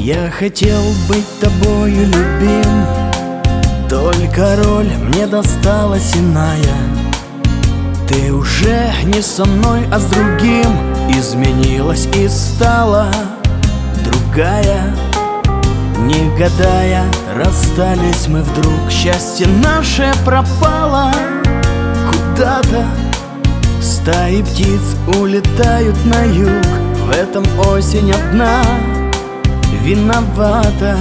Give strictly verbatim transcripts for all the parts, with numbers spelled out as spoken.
Я хотел быть тобою любим, только роль мне досталась иная. Ты уже не со мной, а с другим изменилась и стала другая. Не гадая, расстались мы вдруг, счастье наше пропало куда-то. Стаи птиц улетают на юг, в этом осень одна виновата.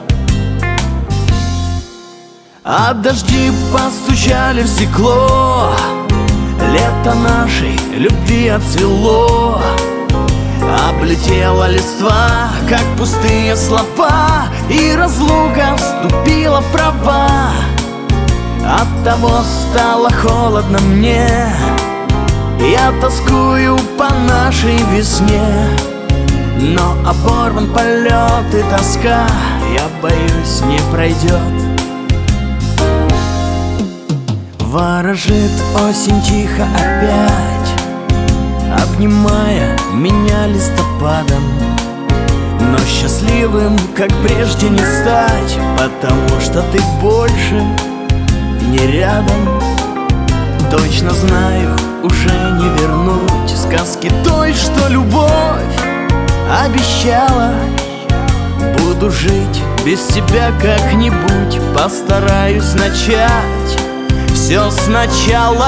А дожди постучали в стекло, лето нашей любви отцвело. Облетела листва, как пустые слова, и разлука вступила в права. Оттого стало холодно мне, я тоскую по нашей весне. Но оборван полет и тоска, я боюсь, не пройдет. Ворожит осень тихо опять, обнимая меня листопадом. Но счастливым, как прежде, не стать, потому что ты больше не рядом. Точно знаю, уже не вернуть сказки той, что любовь обещала. Буду жить без тебя как-нибудь, постараюсь начать все сначала.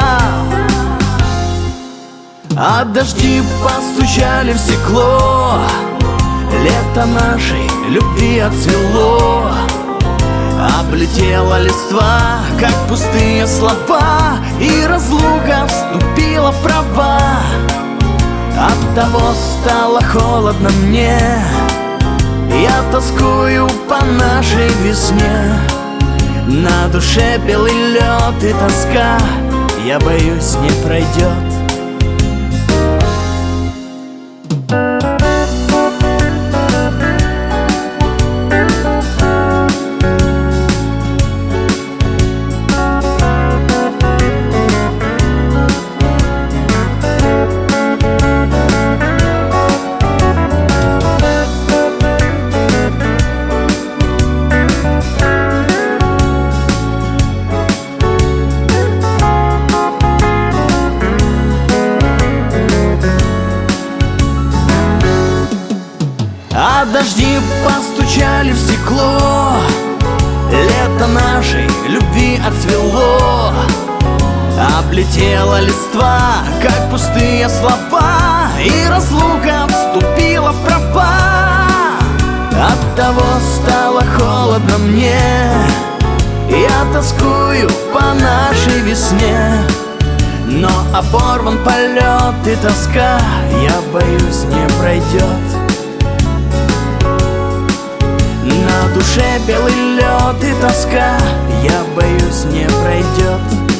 А дожди постучали в стекло, лето нашей любви отцвело. Облетела листва, как пустые слова, и разлука вступила в права. Оттого стало холодно мне, я тоскую по нашей весне. На душе белый лед и тоска, я боюсь, не пройдет. А дожди постучали в стекло, лето нашей любви отцвело. Облетела листва, как пустые слова, и разлука вступила в права. Оттого стало холодно мне, я тоскую по нашей весне. Но оборван полет и тоска, я боюсь, не пройдет. На душе белый лед и тоска, я боюсь, не пройдет.